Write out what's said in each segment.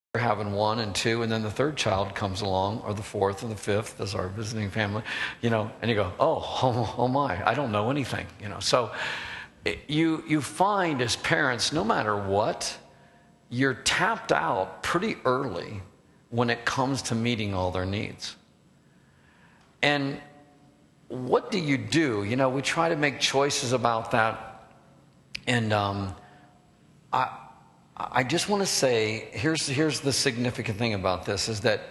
having one and two, and then the third child comes along, or the fourth and the fifth as our visiting family, and you go, oh my, I don't know anything, So you find as parents, no matter what, you're tapped out pretty early when it comes to meeting all their needs. And what do? We try to make choices about that. And I just want to say, here's the significant thing about this, is that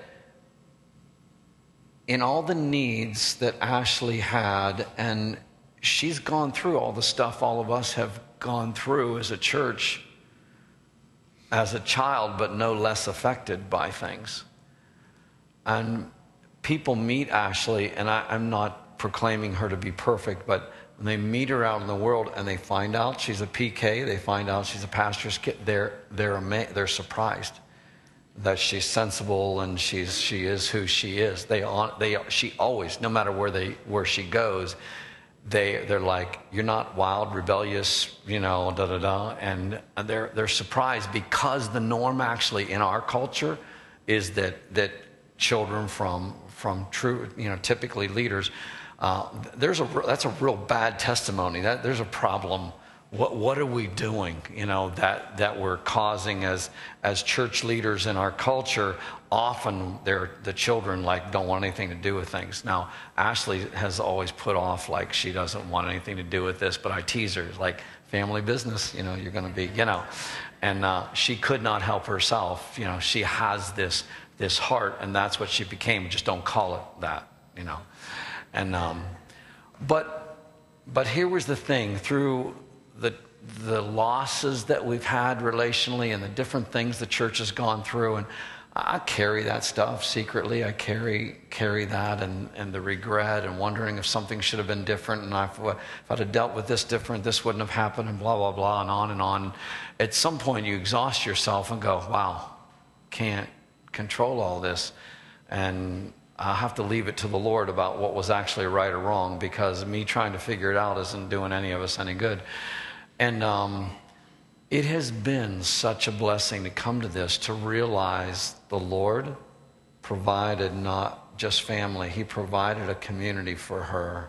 in all the needs that Ashley had, and she's gone through all the stuff all of us have gone through as a church, as a child, but no less affected by things. And people meet Ashley, and I'm not proclaiming her to be perfect, but when they meet her out in the world and they find out she's a PK, they find out she's a pastor's kid, they're surprised that she's sensible and she is who she is. She always, no matter where she goes, they're like, you're not wild, rebellious, and they're surprised, because the norm actually in our culture is that children from true, typically leaders, that's a real bad testimony. That there's a problem. What are we doing? That we're causing as church leaders in our culture. Often the children don't want anything to do with things. Now Ashley has always put off she doesn't want anything to do with this, but I tease her family business. You're going to be and she could not help herself. She has this heart, and that's what she became. Just don't call it that. And but here was the thing, through the losses that we've had relationally and the different things the church has gone through, and I carry that stuff secretly. I carry that and the regret and wondering if something should have been different, and if I'd have dealt with this different, this wouldn't have happened, and blah, blah, blah, and on and on. At some point you exhaust yourself and go, wow, can't control all this, and I have to leave it to the Lord about what was actually right or wrong, because me trying to figure it out isn't doing any of us any good. And it has been such a blessing to come to this, to realize the Lord provided not just family, He provided a community for her.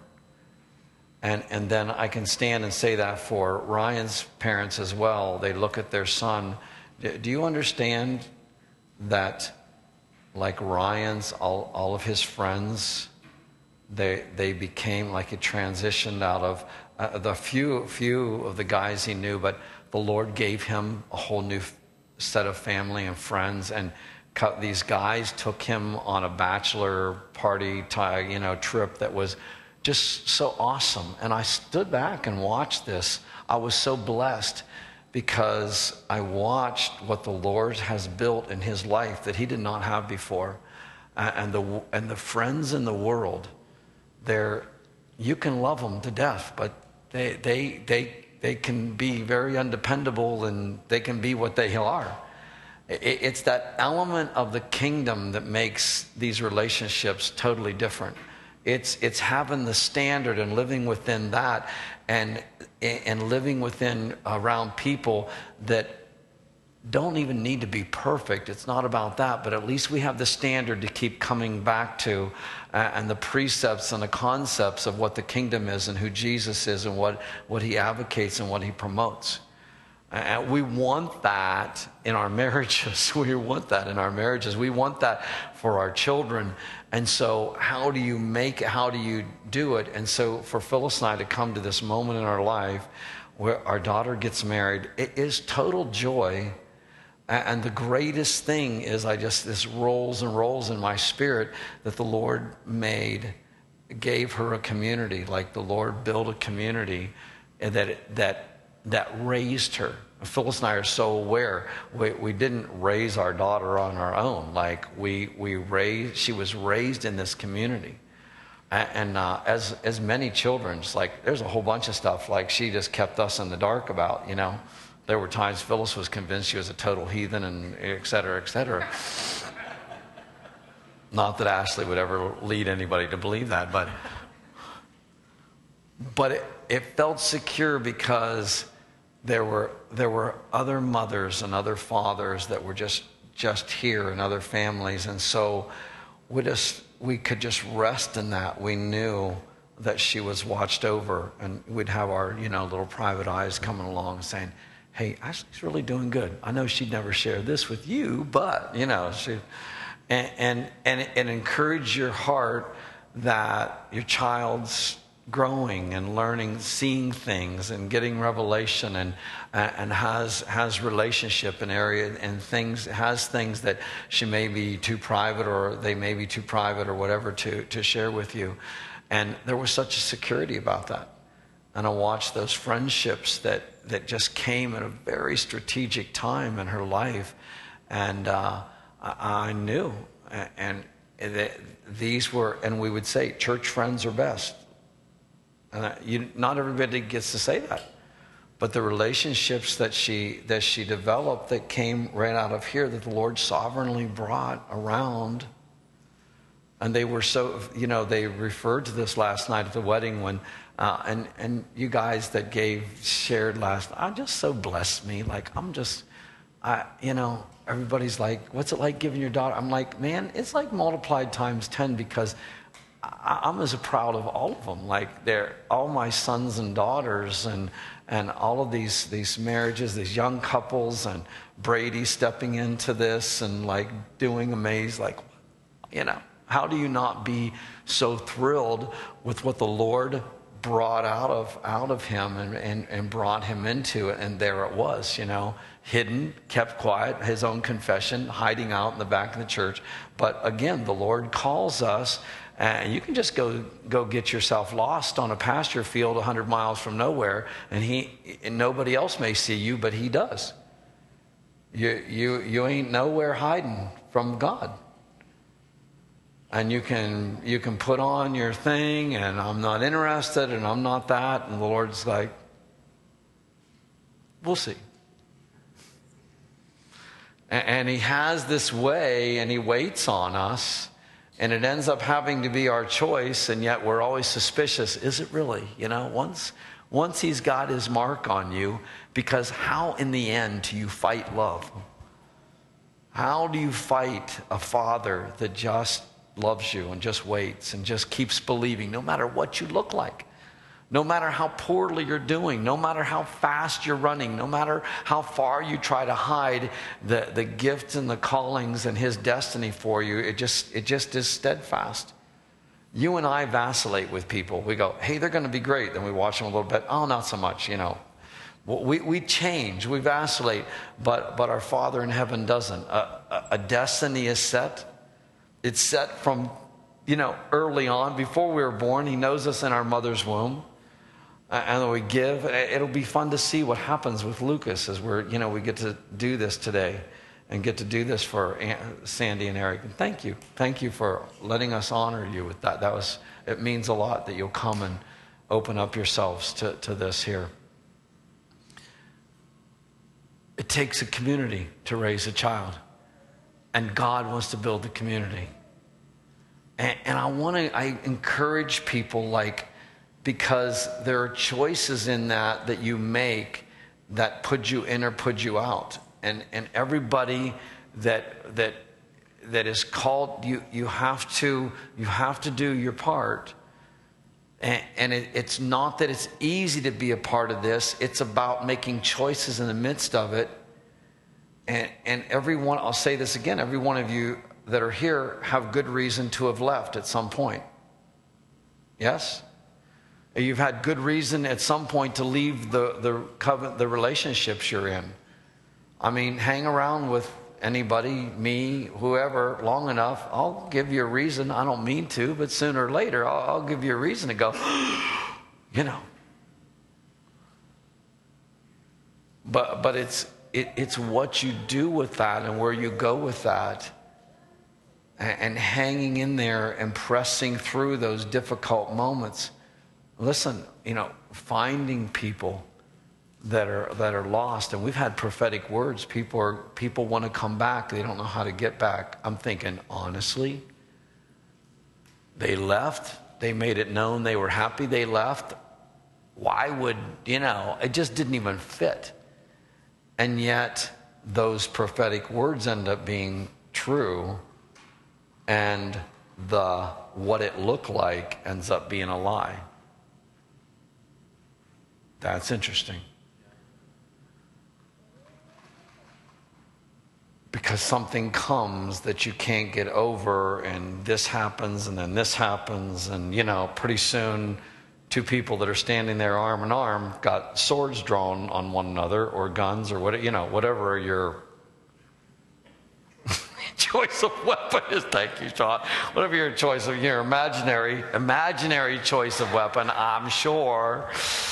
And then I can stand and say that for Ryan's parents as well. They look at their son. Do you understand that, like Ryan's, all of his friends, they became it transitioned out of the few of the guys he knew, but the Lord gave him a whole new set of family and friends, and these guys took him on a bachelor party trip that was just so awesome. And I stood back and watched this. I was so blessed, because I watched what the Lord has built in his life that he did not have before. And the friends in the world, you can love them to death, but they can be very undependable, and they can be what they are. It's that element of the kingdom that makes these relationships totally different. It's having the standard and living within that, and living within around people that don't even need to be perfect. It's not about that, but at least we have the standard to keep coming back to, and the precepts and the concepts of what the kingdom is and who Jesus is and what he advocates and what he promotes. And we want that in our marriages. We want that in our marriages. We want that for our children. And so how do you do it? And so for Phyllis and I to come to this moment in our life where our daughter gets married, it is total joy. And the greatest thing is this rolls and rolls in my spirit that the Lord gave her a community, like the Lord built a community that raised her. Phyllis and I are so aware we didn't raise our daughter on our own. She was raised in this community, and as many children, there's a whole bunch of stuff she just kept us in the dark about. There were times Phyllis was convinced she was a total heathen, and et cetera, et cetera. Not that Ashley would ever lead anybody to believe that, but it felt secure, because there were other mothers and other fathers that were just just here and other families. And so we could just rest in that. We knew that she was watched over, and we'd have our, little private eyes coming along saying, hey, Ashley's really doing good. I know she'd never share this with you, but, she, and encourage your heart that your child's growing and learning, seeing things and getting revelation, and has relationship in area and has things that she may be too private, or they may be too private or whatever to share with you. And there was such a security about that. And I watched those friendships that just came at a very strategic time in her life. And I knew, and these were, and we would say, church friends are best. And not everybody gets to say that, but the relationships that she developed that came right out of here, that the Lord sovereignly brought around, and they were so, they referred to this last night at the wedding when, and you guys that shared last, just so blessed me. Like everybody's like, what's it like giving your daughter? I'm like, man, it's like multiplied times 10, because I'm as proud of all of them. Like, they're all my sons and daughters, and all of these marriages, these young couples, and Brady stepping into this and like doing amazing. Like, how do you not be so thrilled with what the Lord brought out of him and brought him into it? And there it was, hidden, kept quiet, his own confession, hiding out in the back of the church. But again, the Lord calls us. And you can just go get yourself lost on a pasture field 100 miles from nowhere, and nobody else may see you, but he does. You ain't nowhere hiding from God. And you can put on your thing, and I'm not interested, and I'm not that, and the Lord's like, we'll see. And he has this way, and he waits on us. And it ends up having to be our choice, and yet we're always suspicious. Is it really? Once he's got his mark on you, because how in the end do you fight love? How do you fight a father that just loves you and just waits and just keeps believing, no matter what you look like? No matter how poorly you're doing, no matter how fast you're running, no matter how far you try to hide the gifts and the callings and his destiny for you, it just is steadfast. You and I vacillate with people. We go, hey, they're going to be great. Then we watch them a little bit. Oh, not so much, We change, we vacillate, but our Father in heaven doesn't. A destiny is set. It's set from, early on, before we were born. He knows us in our mother's womb. And then we give. It'll be fun to see what happens with Lucas as we get to do this today and get to do this for Sandy and Eric. And thank you for letting us honor you with that. It means a lot that you'll come and open up yourselves to this here. It takes a community to raise a child, and God wants to build the community. And I encourage people, because there are choices in that you make that put you in or put you out. And everybody that is called, you have to do your part. And it's not that it's easy to be a part of this. It's about making choices in the midst of it. And everyone, I'll say this again, every one of you that are here have good reason to have left at some point. Yes? You've had good reason at some point to leave the relationships you're in. I mean, hang around with anybody, me, whoever, long enough, I'll give you a reason. I don't mean to, but sooner or later, I'll give you a reason to go, But it's what you do with that and where you go with that, and hanging in there and pressing through those difficult moments. Listen, finding people that are lost, and we've had prophetic words. People want to come back. They don't know how to get back. I'm thinking, honestly, they left. They made it known they were happy they left. Why would, it just didn't even fit. And yet those prophetic words end up being true, and what it looked like ends up being a lie. That's interesting. Because something comes that you can't get over, and this happens, and then this happens, and pretty soon 2 people that are standing there arm in arm got swords drawn on one another, or guns, or whatever your choice of weapon is. Thank you, Sean. Whatever your choice of your imaginary choice of weapon, I'm sure.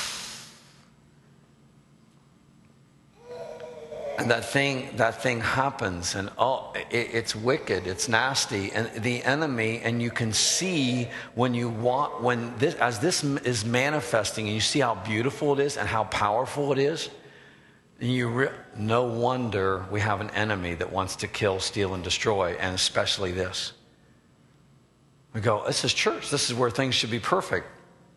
And that thing happens, and it's wicked, it's nasty, and the enemy, and you can see as this is manifesting, and you see how beautiful it is and how powerful it is. No wonder we have an enemy that wants to kill, steal, and destroy, and especially this. We go, this is church. This is where things should be perfect.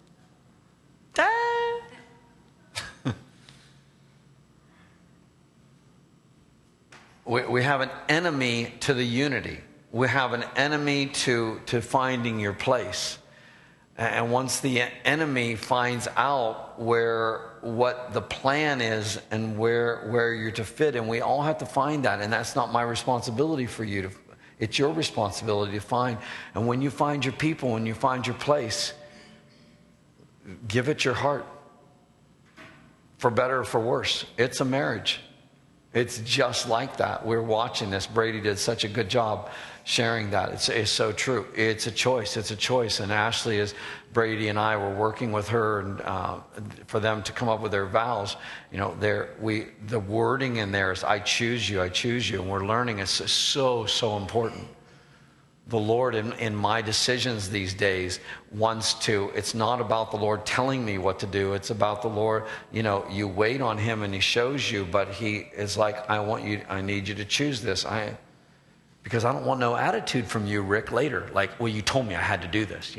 We have an enemy to the unity. We have an enemy to finding your place. And once the enemy finds out what the plan is and where you're to fit, and we all have to find that, and that's not my responsibility for you it's your responsibility to find. And when you find your people, when you find your place, give it your heart. For better or for worse, it's a marriage. It's just like that. We're watching this. Brady did such a good job sharing that. It's so true. It's a choice. It's a choice. And Ashley, as Brady and I were working with her and for them to come up with their vows, the wording in there is, I choose you, I choose you. And we're learning it's so important. The Lord in my decisions these days it's not about the Lord telling me what to do. It's about the Lord, you wait on him and he shows you, but he is like, I need you to choose this. Because I don't want no attitude from you, Rick, later. Like, well, you told me I had to do this,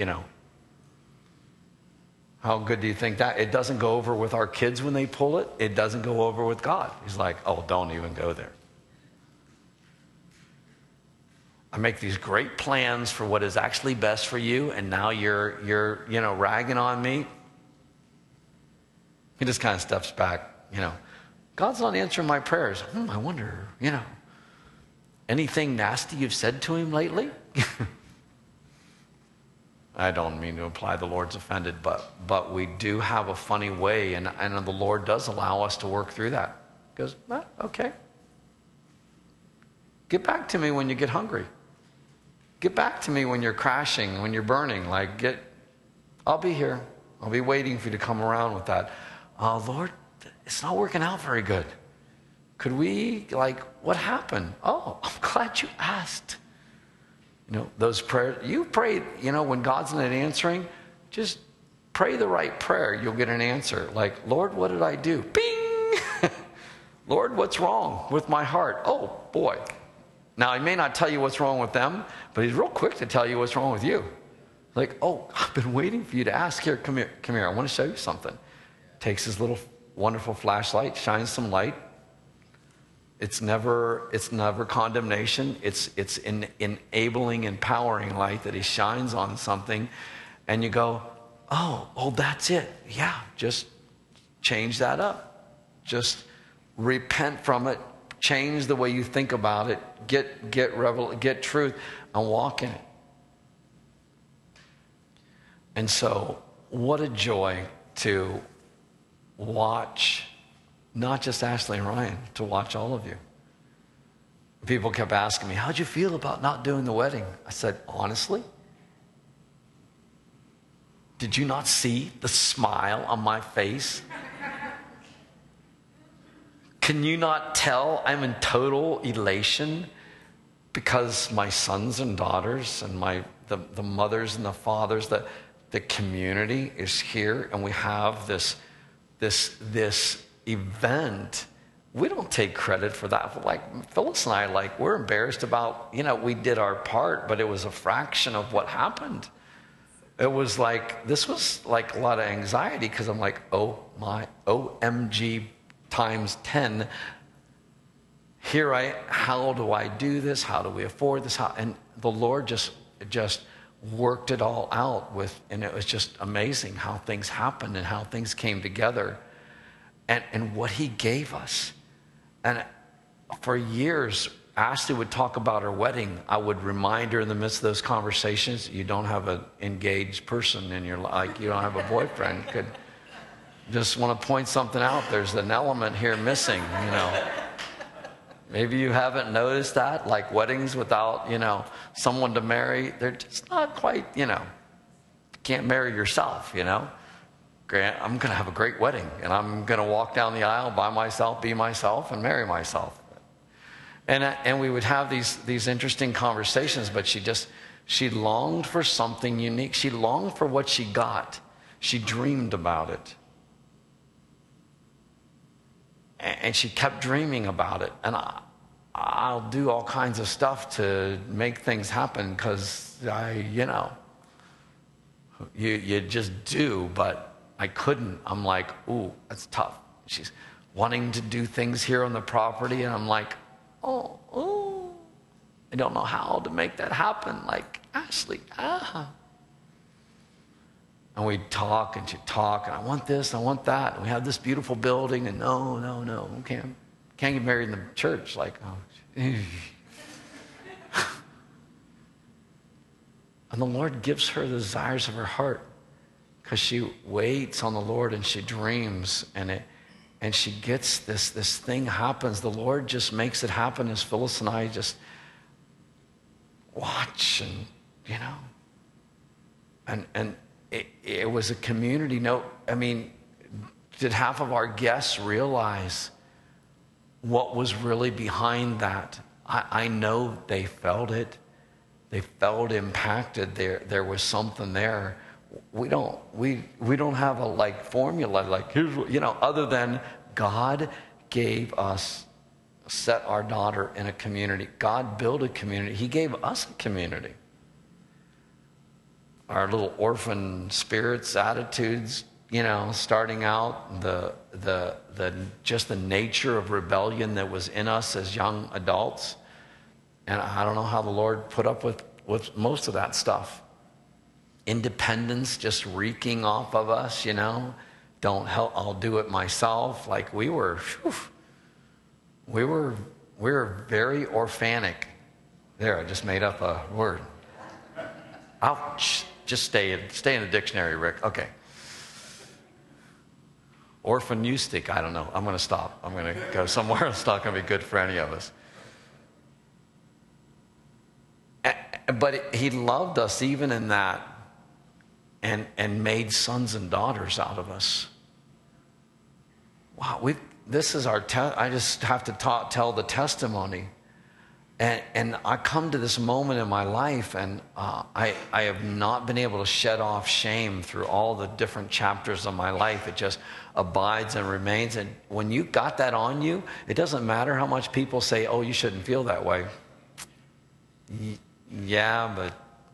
How good do you think that? It doesn't go over with our kids when they pull it. It doesn't go over with God. He's like, oh, don't even go there. I make these great plans for what is actually best for you, and now you're ragging on me. He just kind of steps back, God's not answering my prayers. I wonder, anything nasty you've said to him lately? I don't mean to imply the Lord's offended, but we do have a funny way, and the Lord does allow us to work through that. He goes, okay. Get back to me when you get hungry. Get back to me when you're crashing, when you're burning. I'll be here. I'll be waiting for you to come around with that. Lord, it's not working out very good. Could we, what happened? Oh, I'm glad you asked. Those prayers, you prayed, when God's not answering, just pray the right prayer. You'll get an answer. Lord, what did I do? Bing! Lord, what's wrong with my heart? Oh, boy. Now, he may not tell you what's wrong with them, but he's real quick to tell you what's wrong with you. Oh, I've been waiting for you to ask. Here, come here. I want to show you something. Takes his little wonderful flashlight, shines some light. It's never condemnation. It's an enabling, empowering light that he shines on something. And you go, oh, that's it. Yeah, just change that up. Just repent from it. Change the way you think about it. Get truth and walk in it. And so, what a joy to watch, not just Ashley and Ryan, to watch all of you. People kept asking me, how'd you feel about not doing the wedding? I said, honestly, did you not see the smile on my face? Can you not tell I'm in total elation because my sons and daughters and the mothers and the fathers, the community is here, and we have this event. We don't take credit for that. Phyllis and I, we're embarrassed about, we did our part, but it was a fraction of what happened. It was this was a lot of anxiety, because I'm oh my, OMG times 10. how do I do this? How do we afford this? And the Lord just worked it all out and it was just amazing how things happened and how things came together and what he gave us. And for years, Ashley would talk about her wedding. I would remind her in the midst of those conversations, you don't have an engaged person in your life, like you don't have a boyfriend. You could just want to point something out. There's an element here missing, you know. Maybe you haven't noticed that, like weddings without, you know, someone to marry, they're just not quite, you know, you can't marry yourself, you know. I'm going to have a great wedding, and I'm going to walk down the aisle by myself, be myself, and marry myself. And we would have these interesting conversations, but she longed for something unique. She longed for what she got. She dreamed about it. And she kept dreaming about it. And I'll do all kinds of stuff to make things happen because you just do, but I couldn't. I'm like, ooh, that's tough. She's wanting to do things here on the property, and I'm like, oh, I don't know how to make that happen. Like, Ashley, And we'd talk, and she'd talk, and I want this, I want that. And we have this beautiful building, and no, can't get married in the church. Like, And the Lord gives her the desires of her heart because she waits on the Lord and she dreams, and she gets this thing happens. The Lord just makes it happen as Phyllis and I just watch, and you know, and it was a community. Did half of our guests realize what was really behind that? I know they felt it. They felt impacted. There was something there. We don't have a formula here's what, other than God gave us, set our daughter in a community. God built a community. He gave us a community. Our little orphan spirits, attitudes, starting out, just the nature of rebellion that was in us as young adults. And I don't know how the Lord put up with most of that stuff. Independence just reeking off of us, Don't help, I'll do it myself. Like we were very orphanic. There, I just made up a word. Ouch. Just stay in the dictionary, Rick. Okay. Orphanustic, I don't know. I'm going to stop. I'm going to go somewhere. It's not going to be good for any of us. But he loved us even in that and made sons and daughters out of us. Wow, this is our I just have to tell the testimony. And I come to this moment in my life, and I have not been able to shed off shame through all the different chapters of my life. It just abides and remains. And when you got that on you, it doesn't matter how much people say, oh, you shouldn't feel that way. Yeah, but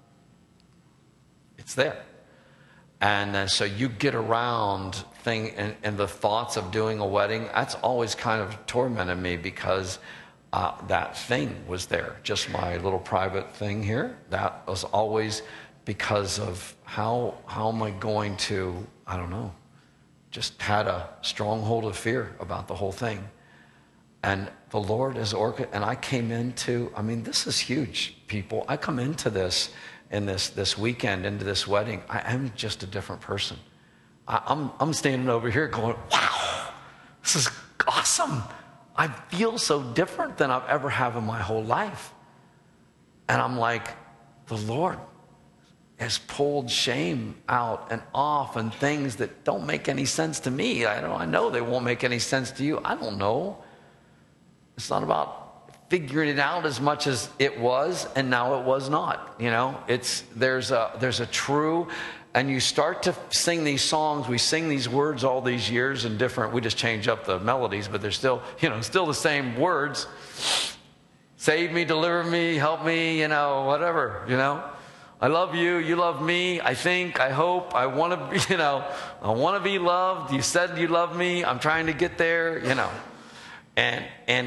it's there. And so you get around and the thoughts of doing a wedding, that's always kind of tormented me because that thing was there, just my little private thing here. That was always because of how am I going to, I don't know, just had a stronghold of fear about the whole thing. And the Lord is and I came into, this is huge, people. I come into this in this weekend, into this wedding. I am just a different person. I'm standing over here going, wow, this is awesome. I feel so different than I've ever have in my whole life. And I'm like, the Lord has pulled shame out and off and things that don't make any sense to me. I know they won't make any sense to you. I don't know. It's not about figuring it out as much as it was and now it was not. There's a true. And you start to sing these songs. We sing these words all these years and different. We just change up the melodies, but they're still, still the same words. Save me, deliver me, help me, whatever, I love you, you love me, I think, I hope, I want to be, I want to be loved. You said you love me. I'm trying to get there, And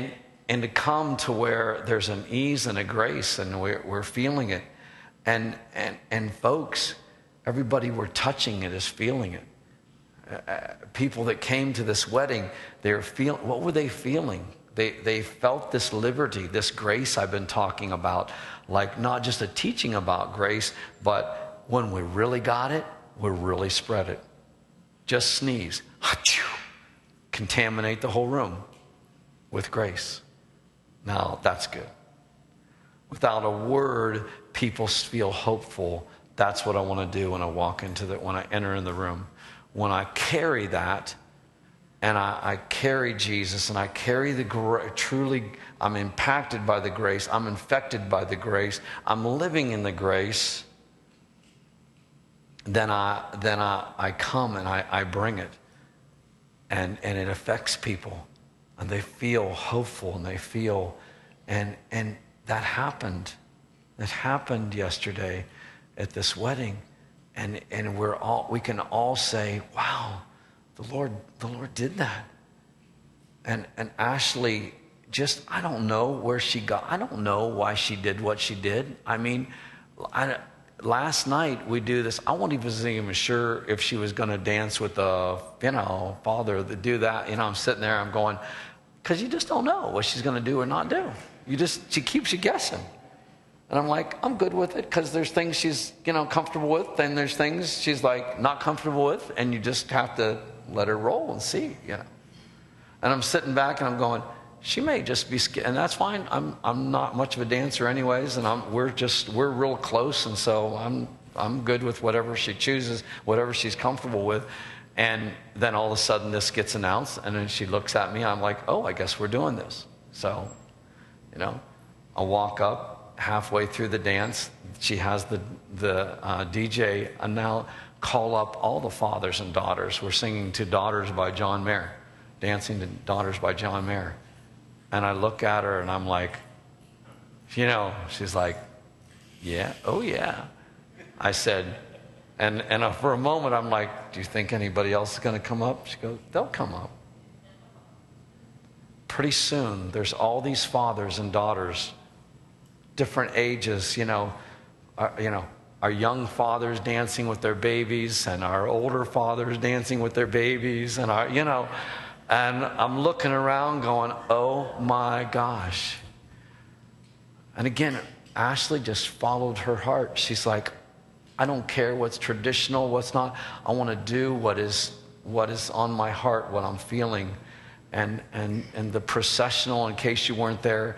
and to come to where there's an ease and a grace, and we're feeling it. And folks, everybody we're touching it is feeling it. People that came to this wedding, what were they feeling? They felt this liberty, this grace I've been talking about, like not just a teaching about grace, but when we really got it, we really spread it. Just sneeze, contaminate the whole room with grace. Now that's good. Without a word, people feel hopeful. That's what I want to do when I walk when I enter in the room. When I carry that, and I carry Jesus, and I carry truly, I'm impacted by the grace. I'm infected by the grace. I'm living in the grace. Then I come and I bring it, and it affects people, and they feel hopeful, and they feel, and that happened. That happened yesterday at this wedding, and we can all say, wow. The Lord did that. And Ashley, I don't know where she got. I don't know why she did what she did. I mean, last night we do this. I wasn't even sure if she was going to dance with the, father that do that. I'm sitting there, I'm going, because you just don't know what she's going to do or not do. She keeps you guessing. And I'm like, I'm good with it, because there's things she's, comfortable with, and there's things she's like not comfortable with, and you just have to let her roll and see, And I'm sitting back and I'm going, she may just be scared, and that's fine. I'm not much of a dancer anyways, and we're real close, and so I'm good with whatever she chooses, whatever she's comfortable with. And then all of a sudden this gets announced, and then she looks at me, I'm like, oh, I guess we're doing this. So, I walk up halfway through the dance. She has the DJ and now call up all the fathers and daughters. We're singing to Daughters by John Mayer, dancing to Daughters by John Mayer. And I look at her and I'm like, she's like, yeah, oh yeah. I said, and for a moment I'm like, do you think anybody else is going to come up? She goes, they'll come up. Pretty soon there's all these fathers and daughters, different ages, our young fathers dancing with their babies, and our older fathers dancing with their babies, and and I'm looking around going, oh my gosh. And again, Ashley just followed her heart. She's like, I don't care what's traditional, what's not. I want to do what is on my heart, what I'm feeling. And the processional, in case you weren't there,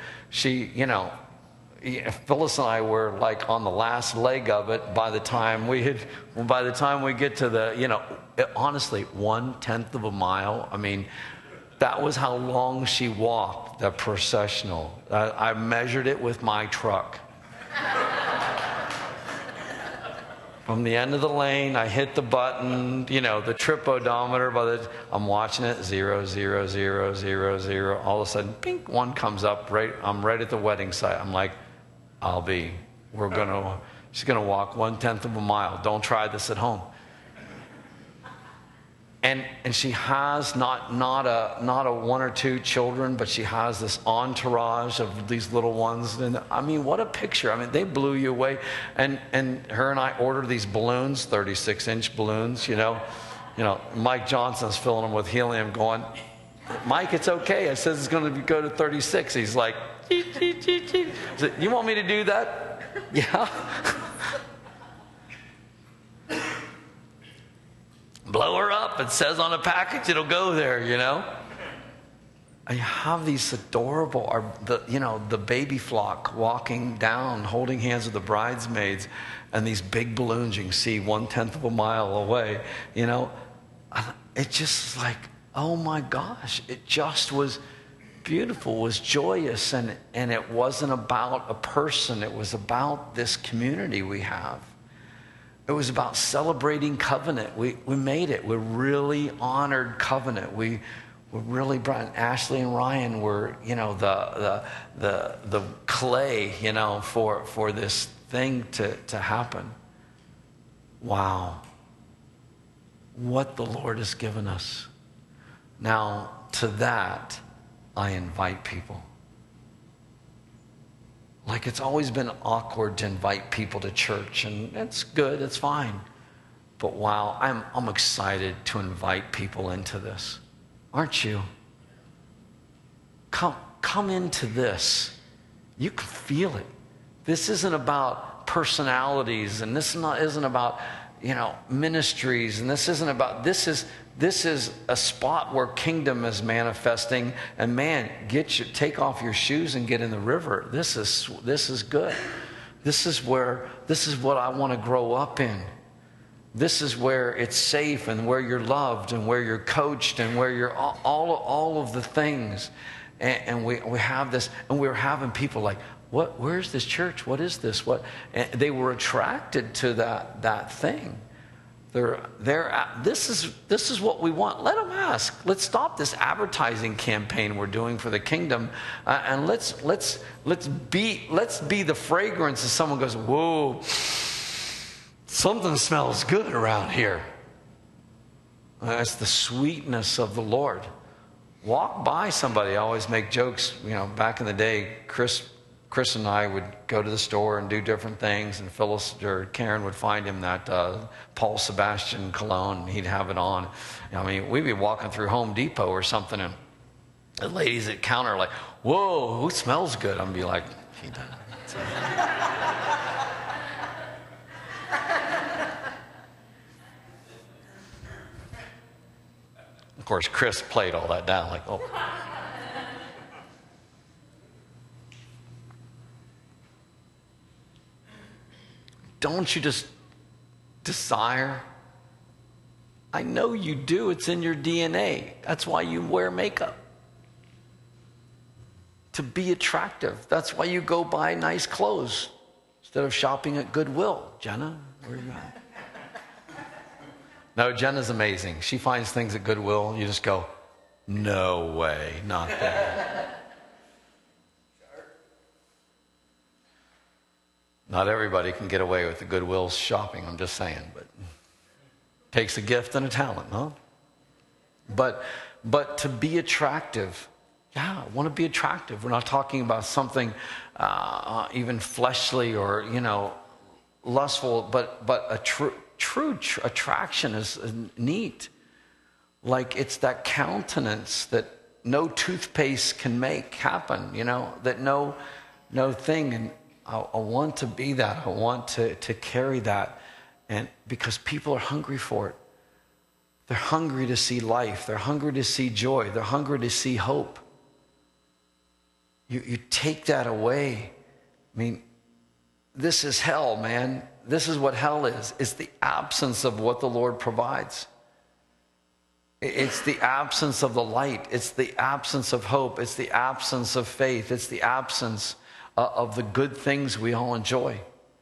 Phyllis and I were like on the last leg of it by the time we get to the, honestly, 1/10 of a mile. I mean, that was how long she walked, the processional. I measured it with my truck. From the end of the lane, I hit the button, the trip odometer. I'm watching it, 0, 0, 0, 0, 0. All of a sudden, pink, one comes up. I'm right at the wedding site. I'm like, she's gonna walk 1/10 of a mile. Don't try this at home. And she has not a one or two children, but she has this entourage of these little ones. And I mean, what a picture. I mean, they blew you away. And her and I ordered these balloons, 36-inch balloons, Mike Johnson's filling them with helium going, Mike, it's okay. I says it's going to go to 36. He's like, you want me to do that? Yeah. Blow her up. It says on a package it'll go there, I have these adorable, the baby flock walking down, holding hands with the bridesmaids, and these big balloons you can see 1/10 of a mile away, It just like, oh my gosh, it just was beautiful, it was joyous, and it wasn't about a person, it was about this community we have. It was about celebrating covenant. We made it. We really honored covenant. We really brought Ashley and Ryan were, the clay, for this thing to happen. Wow. What the Lord has given us. Now, to that, I invite people. Like it's always been awkward to invite people to church, and it's good, it's fine. But wow, I'm excited to invite people into this. Aren't you? Come into this. You can feel it. This isn't about personalities, and this isn't about, ministries, and this is a spot where kingdom is manifesting. And man, take off your shoes and get in the river. This is good. This is what I want to grow up in. This is where it's safe, and where you're loved, and where you're coached, and where you're all of the things. And we have this, and we're having people like, what? Where's this church? What is this? What? And they were attracted to that thing. This is what we want. Let them ask. Let's stop this advertising campaign we're doing for the kingdom, and let's be the fragrance. As someone goes, whoa, something smells good around here. That's the sweetness of the Lord. Walk by somebody. I always make jokes. Back in the day, Chris and I would go to the store and do different things, and Phyllis or Karen would find him that Paul Sebastian cologne, and he'd have it on. We'd be walking through Home Depot or something, and the ladies at counter are like, whoa, who smells good? I'm be like, he does. Of course, Chris played all that down like, oh. Don't you just desire? I know you do. It's in your DNA. That's why you wear makeup. To be attractive. That's why you go buy nice clothes instead of shopping at Goodwill. Jenna, where are you at? No, Jenna's amazing. She finds things at Goodwill. You just go, no way, not that. Not everybody can get away with the Goodwill shopping, I'm just saying, but takes a gift and a talent, huh? But to be attractive, I want to be attractive. We're not talking about something even fleshly or, lustful, but a true attraction is neat. Like it's that countenance that no toothpaste can make happen, that no thing. And I want to be that. I want to carry that. And because people are hungry for it. They're hungry to see life. They're hungry to see joy. They're hungry to see hope. You take that away. This is hell, man. This is what hell is. It's the absence of what the Lord provides. It's the absence of the light. It's the absence of hope. It's the absence of faith. It's the absence of the good things we all enjoy.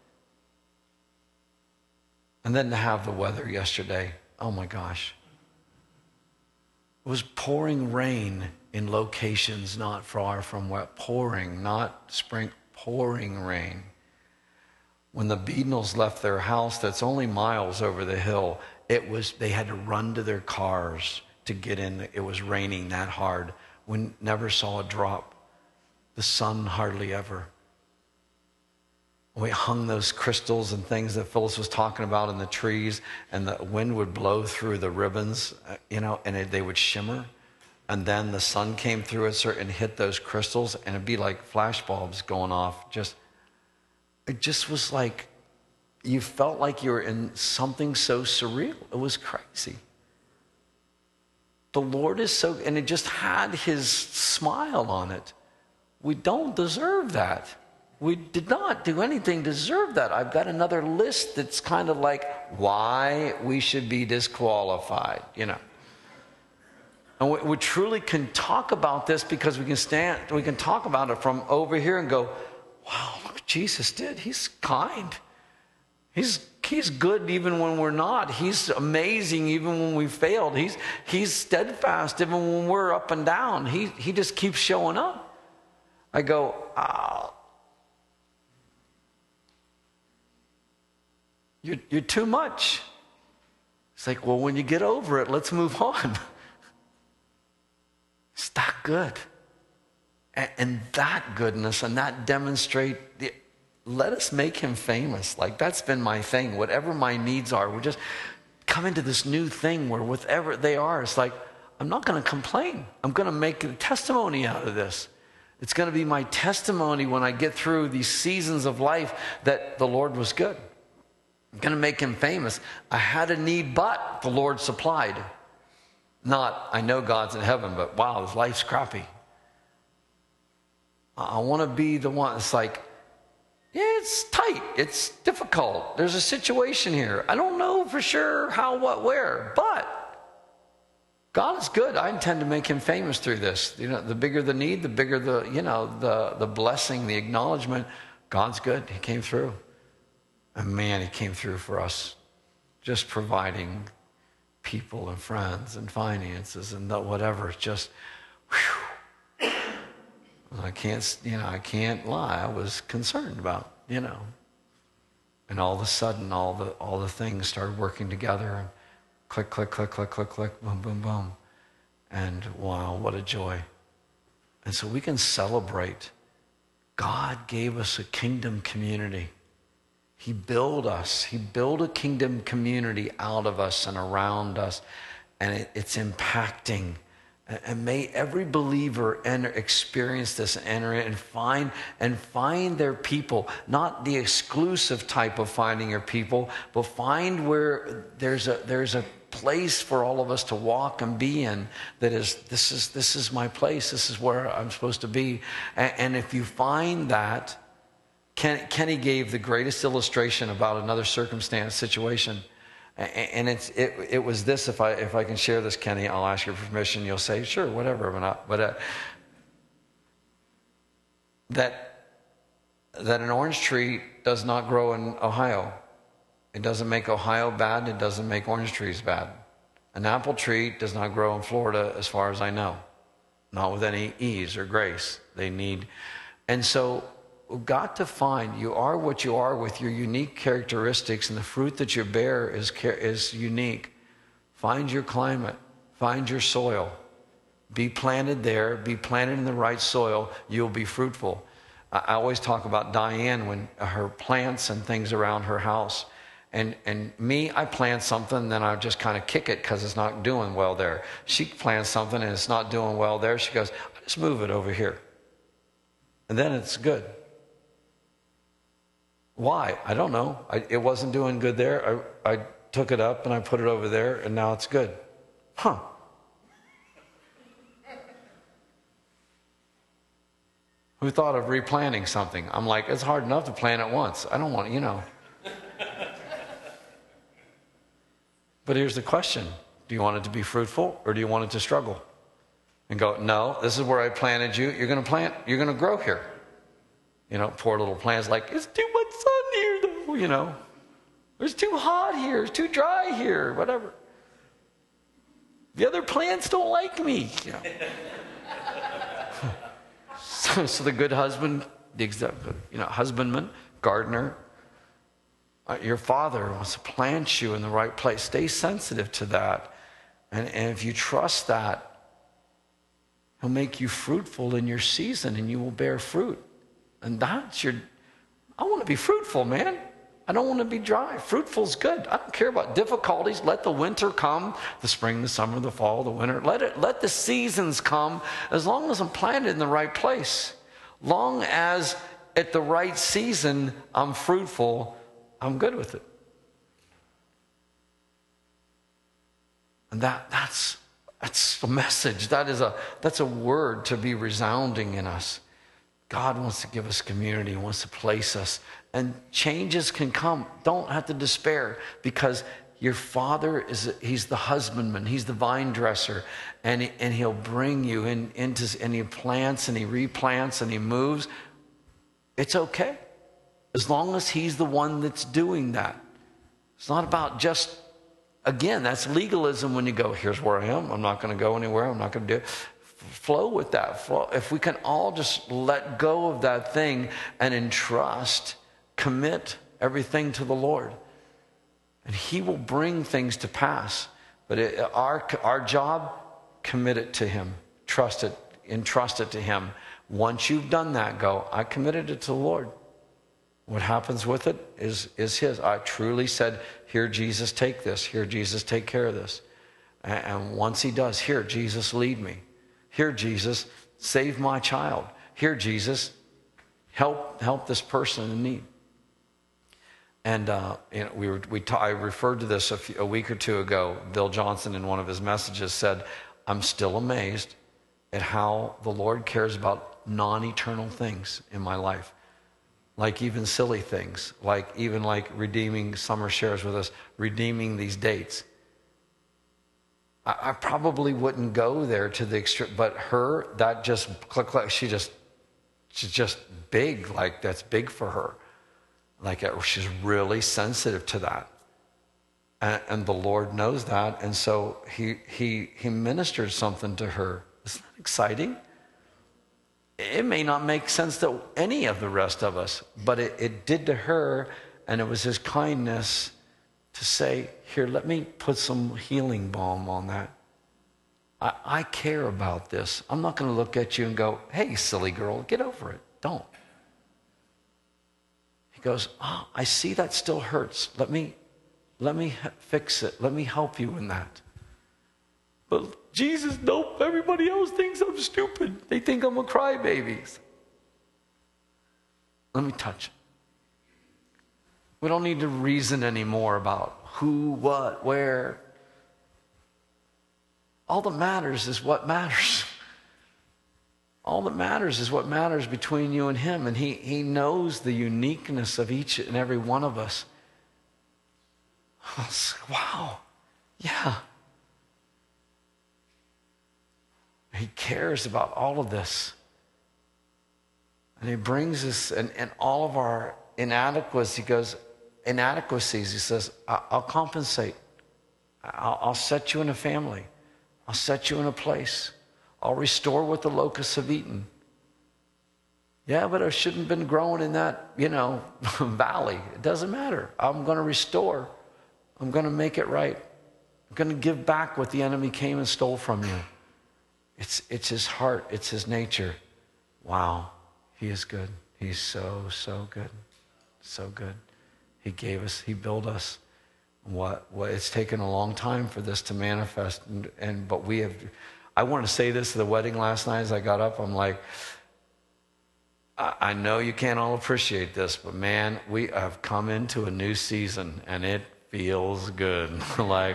And then to have the weather yesterday, oh my gosh. It was pouring rain in locations not far from where, pouring, not spring, pouring rain. When the Beadnells left their house that's only miles over the hill, they had to run to their cars to get in. It was raining that hard. We never saw a drop. The sun hardly ever. We hung those crystals and things that Phyllis was talking about in the trees, and the wind would blow through the ribbons, and they would shimmer. And then the sun came through it and hit those crystals, and it'd be like flash bulbs going off. It just was like, you felt like you were in something so surreal. It was crazy. The Lord is so, and it just had his smile on it. We don't deserve that. We did not do anything to deserve that. I've got another list that's kind of like why we should be disqualified, And we truly can talk about this because we can talk about it from over here and go, wow, look what Jesus did. He's kind. He's good even when we're not. He's amazing even when we failed. He's steadfast even when we're up and down. He just keeps showing up. I go, you're too much. It's like, well, when you get over it, let's move on. It's that good. And that goodness and that let us make him famous. Like, that's been my thing. Whatever my needs are, we just come into this new thing where whatever they are, it's like, I'm not going to complain. I'm going to make a testimony out of this. It's going to be my testimony when I get through these seasons of life that the Lord was good. I'm going to make him famous. I had a need, but the Lord supplied. Not, I know God's in heaven, but wow, this life's crappy. I want to be the one. It's like, yeah, it's tight. It's difficult. There's a situation here. I don't know for sure how, what, where, but God is good. I intend to make him famous through this. You know, the bigger the need, the bigger the blessing, the acknowledgement. God's good. He came through. And man, he came through for us, just providing people and friends and finances and whatever. It's just, whew. I can't lie. I was concerned about, and all of a sudden, all the things started working together. And click, click, click, click, click, click, boom, boom, boom. And wow, what a joy. And so we can celebrate. God gave us a kingdom community. He built us. He built a kingdom community out of us and around us. And it's impacting. And may every believer experience this and enter it and find their people, not the exclusive type of finding your people, but find where there's a place for all of us to walk and be in. That is, this is my place. This is where I'm supposed to be. And if you find that, Kenny gave the greatest illustration about another situation. And it was this. If I can share this, Kenny, I'll ask your permission. You'll say, sure, whatever. But that an orange tree does not grow in Ohio. It doesn't make Ohio bad. It doesn't make orange trees bad. An apple tree does not grow in Florida, as far as I know, not with any ease or grace. And so we've got to find, you are what you are with your unique characteristics, and the fruit that you bear is unique. Find your climate. Find your soil. Be planted there. Be planted in the right soil. You'll be fruitful. I always talk about Diane when her plants and things around her house. And me, I plant something, then I just kind of kick it because it's not doing well there. She plants something and it's not doing well there. She goes, I just move it over here. And then it's good. Why? I don't know. It wasn't doing good there. I took it up and I put it over there, and now it's good. Huh. Who thought of replanting something? I'm like, it's hard enough to plant it once. I don't want, But here's the question. Do you want it to be fruitful, or do you want it to struggle? And go, no, this is where I planted you. You're going to grow here. Poor little plant's like, it's too much sun here, though, It's too hot here. It's too dry here, whatever. The other plants don't like me, So the good husband, husbandman, gardener, your father wants to plant you in the right place. Stay sensitive to that. And if you trust that, he'll make you fruitful in your season, and you will bear fruit. And I want to be fruitful, man. I don't want to be dry. Fruitful's good. I don't care about difficulties. Let the winter come, the spring, the summer, the fall, the winter. Let the seasons come, as long as I'm planted in the right place. Long as at the right season I'm fruitful, I'm good with it. And that's a message. That's a word to be resounding in us. God wants to give us community. He wants to place us. And changes can come. Don't have to despair, because your Father he's the husbandman. He's the vine dresser. And he'll bring you into, and he plants and he replants and he moves. It's okay. As long as he's the one that's doing that. It's not about just, again, that's legalism when you go, here's where I am. I'm not going to go anywhere. I'm not going to do it. Flow with that. If we can all just let go of that thing and entrust, commit everything to the Lord, and he will bring things to pass. But our job, commit it to him. Trust it. Entrust it to him. Once you've done that, go, I committed it to the Lord. What happens with it is his. I truly said, here, Jesus, take this. Here, Jesus, take care of this. And once he does, here, Jesus, lead me. Here, Jesus, save my child. Here, Jesus, help this person in need. And I referred to this a week or two ago. Bill Johnson, in one of his messages, said, I'm still amazed at how the Lord cares about non-eternal things in my life. Like even silly things, like redeeming Summer shares with us, redeeming these dates. I probably wouldn't go there to the extreme, but her, that just click, she's just big, like that's big for her. Like she's really sensitive to that. And the Lord knows that, and so he ministered something to her. Isn't that exciting? It may not make sense to any of the rest of us, but it did to her, and it was his kindness to say, here, let me put some healing balm on that. I care about this. I'm not going to look at you and go, hey, silly girl, get over it. Don't. He goes, I see that still hurts. Let me fix it. Let me help you in that. But Jesus, nope, everybody else thinks I'm stupid. They think I'm a crybaby. Let me touch it. We don't need to reason anymore about who, what, where. All that matters is what matters. All that matters is what matters between you and him. And he knows the uniqueness of each and every one of us. Wow. Yeah. He cares about all of this. And he brings us, and all of our inadequacies, he says, I'll compensate. I'll set you in a family. I'll set you in a place. I'll restore what the locusts have eaten. Yeah, but I shouldn't have been growing in that, valley. It doesn't matter. I'm going to restore. I'm going to make it right. I'm going to give back what the enemy came and stole from you. It's his heart. It's his nature. Wow. He is good. He's so, so good. So good. He gave us, he built us. What it's taken a long time for this to manifest. But we have, I wanted to say this at the wedding last night as I got up. I'm like, I know you can't all appreciate this, but man, we have come into a new season and it feels good. Like,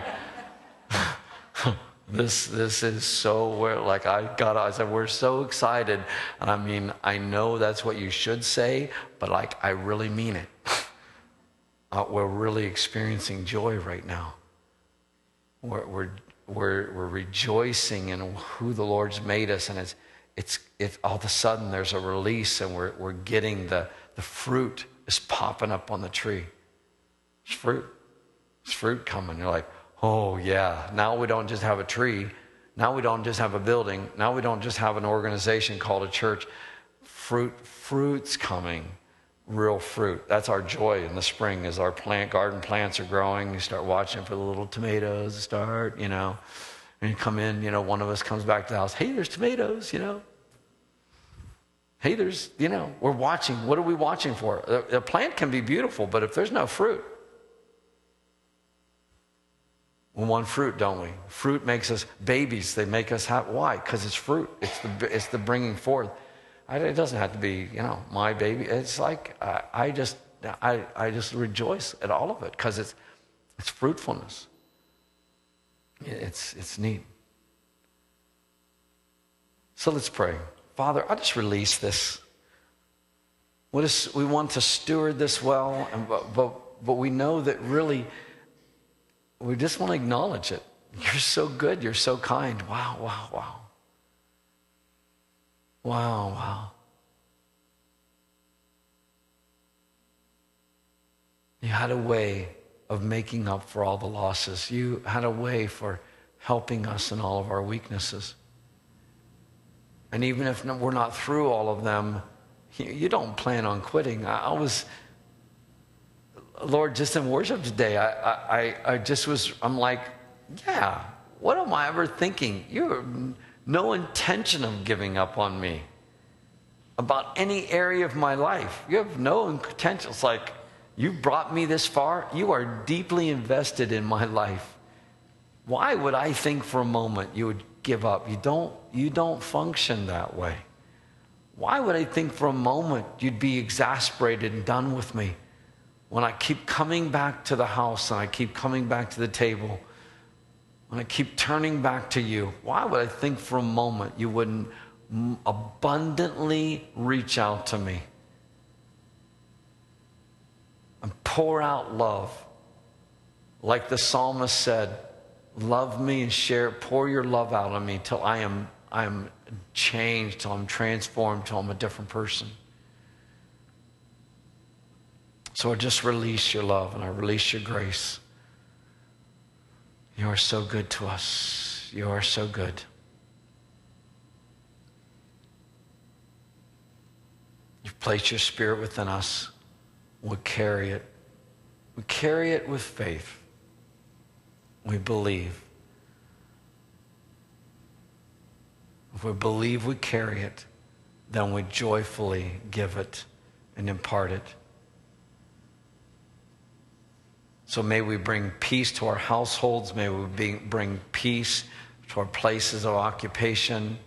this is so where, like I said, we're so excited. And I mean, I know that's what you should say, but like, I really mean it. We're really experiencing joy right now. We're rejoicing in who the Lord's made us, and it's all of a sudden there's a release, and we're getting the fruit is popping up on the tree. There's fruit coming. You're like, oh yeah. Now we don't just have a tree. Now we don't just have a building. Now we don't just have an organization called a church. Fruit's coming. Real fruit. That's our joy in the spring as our garden plants are growing. You start watching for the little tomatoes start, and you come in, one of us comes back to the house. Hey, there's tomatoes, Hey, there's, we're watching. What are we watching for? A plant can be beautiful, but if there's no fruit, we want fruit, don't we? Fruit makes us babies. They make us happy. Why? Because it's fruit. It's the bringing forth. It doesn't have to be, my baby. It's like I just rejoice at all of it because it's fruitfulness. It's neat. So let's pray. Father, I just release this. We want to steward this well, but we know that really we just want to acknowledge it. You're so good. You're so kind. Wow, wow, wow. Wow, wow. You had a way of making up for all the losses. You had a way for helping us in all of our weaknesses. And even if we're not through all of them, you don't plan on quitting. Lord, just in worship today, I'm like, yeah, what am I ever thinking? You're no intention of giving up on me. about any area of my life. You have no intention. It's like, you brought me this far. You are deeply invested in my life. Why would I think for a moment you would give up? You don't function that way. Why would I think for a moment you'd be exasperated and done with me when I keep coming back to the house and I keep coming back to the table, when I keep turning back to you? Why would I think for a moment you wouldn't abundantly reach out to me and pour out love? Like the psalmist said, love me and share, pour your love out on me till I am changed, till I'm transformed, till I'm a different person. So I just release your love and I release your grace. You are so good to us. You are so good. You've placed your Spirit within us. We carry it. We carry it with faith. We believe. If we believe we carry it, then we joyfully give it and impart it. So may we bring peace to our households. May we bring peace to our places of occupation.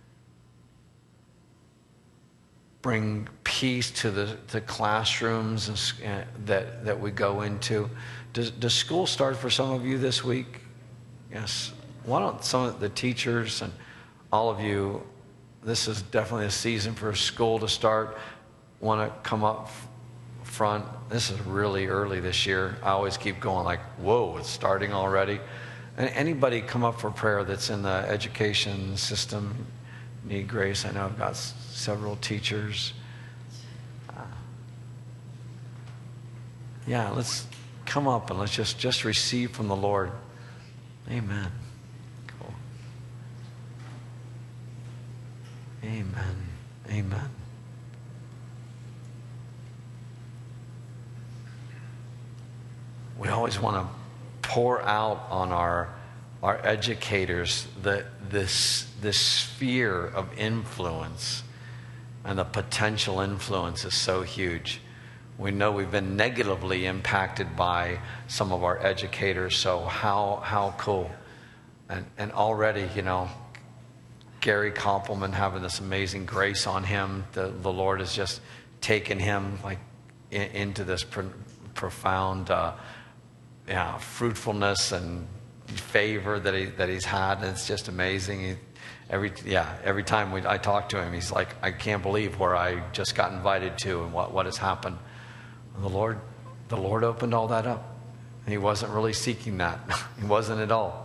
Bring peace to the classrooms that we go into. Does school start for some of you this week? Yes. Why don't some of the teachers and all of you, this is definitely a season for school to start, want to come up front. This is really early this year. I always keep going like, whoa, it's starting already. And anybody come up for prayer that's in the education system, need grace? I know I've got several teachers. Yeah, let's come up and let's just receive from the Lord. Amen. Cool. Amen. Amen. We always want to pour out on our educators this sphere of influence, and the potential influence is so huge. We know we've been negatively impacted by some of our educators, so how cool. And already, Gary Koppelman having this amazing grace on him, the Lord has just taken him like into this profound fruitfulness and favor that he's had, and it's just amazing. Every time I talk to him, he's like, I can't believe where I just got invited to and what has happened. And the Lord opened all that up. And he wasn't really seeking that. He wasn't at all.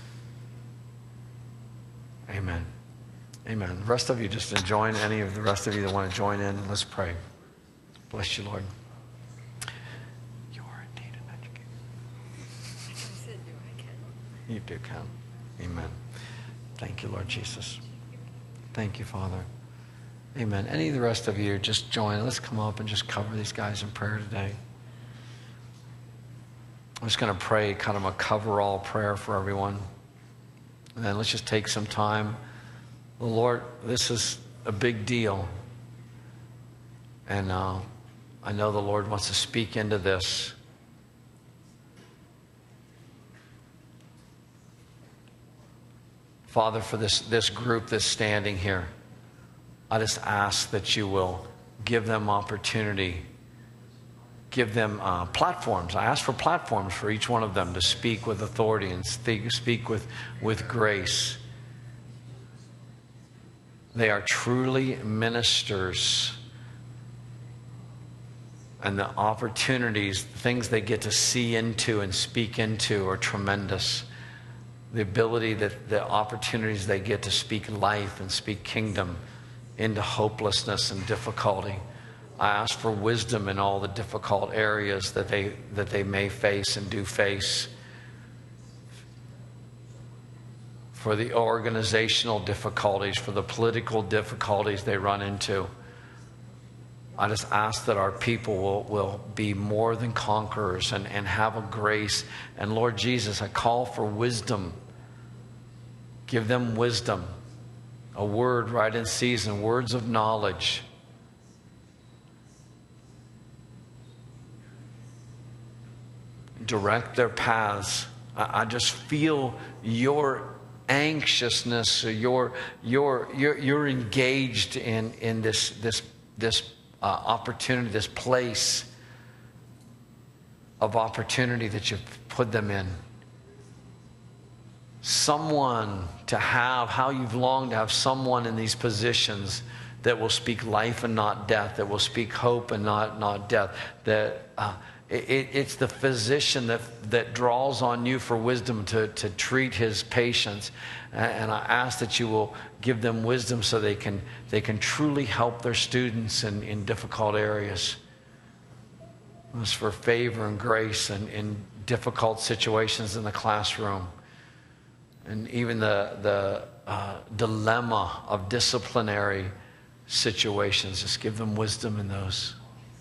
Amen. Amen. The rest of you just join. Any of the rest of you that want to join in, let's pray. Bless you, Lord. You are indeed an educator. You do count. Amen. Thank you, Lord Jesus. Thank you, Father. Amen. Any of the rest of you just join. Let's come up and just cover these guys in prayer today. I'm just going to pray kind of a cover-all prayer for everyone. And then let's just take some time. The Lord, this is a big deal. And I know the Lord wants to speak into this. Father, for this group that's standing here, I just ask that you will give them opportunity, give them platforms. I ask for platforms for each one of them to speak with authority and speak with grace. They are truly ministers, and the opportunities, things they get to see into and speak into are tremendous. The ability the opportunities they get to speak life and speak kingdom into hopelessness and difficulty. I ask for wisdom in all the difficult areas that they may face and do face. For the organizational difficulties, for the political difficulties they run into. I just ask that our people will be more than conquerors and have a grace. And Lord Jesus, I call for wisdom. Give them wisdom. A word right in season, words of knowledge, direct their paths. I just feel your anxiousness, or you're engaged in this opportunity, this place of opportunity that you've put them in. Someone to have, how you've longed to have someone in these positions that will speak life and not death, that will speak hope and not death, that it's the physician that draws on you for wisdom to treat his patients. And I ask that you will give them wisdom so they can truly help their students in difficult areas. It's for favor and grace in difficult situations in the classroom. And even the dilemma of disciplinary situations. Just give them wisdom in those.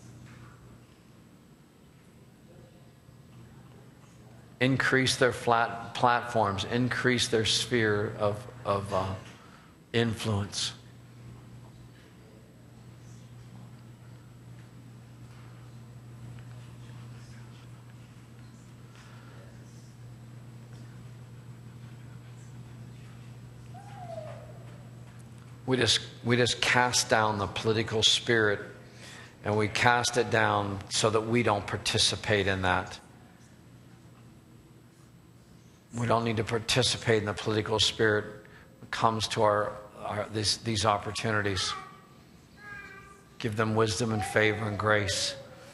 Increase their flat platforms. Increase their sphere of influence. We just cast down the political spirit, and we cast it down so that we don't participate in that. We don't need to participate in the political spirit when it comes to these opportunities. Give them wisdom and favor and grace.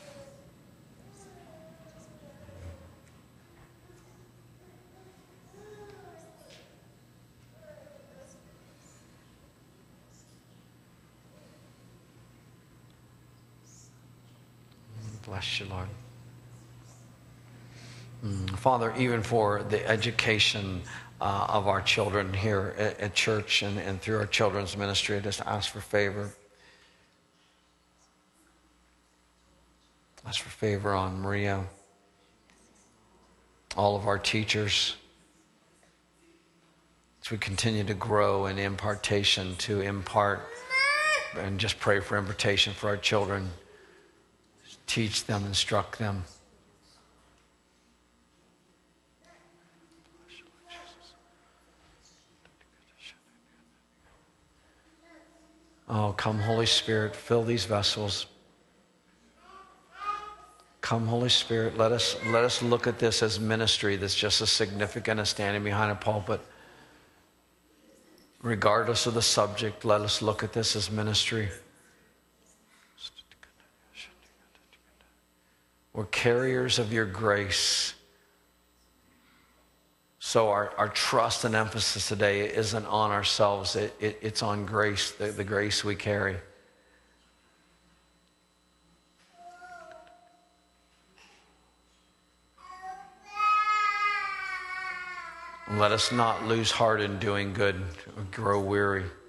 Bless you, Lord. Father, even for the education of our children here at church and through our children's ministry, I just ask for favor. Ask for favor on Maria, all of our teachers, as we continue to grow in impartation, to impart, and just pray for impartation for our children. Teach them, instruct them. Oh, come, Holy Spirit, fill these vessels. Come, Holy Spirit, let us look at this as ministry that's just as significant as standing behind a pulpit. Regardless of the subject, let us look at this as ministry. We're carriers of your grace. So our trust and emphasis today isn't on ourselves. It's on grace, the grace we carry. Let us not lose heart in doing good or grow weary.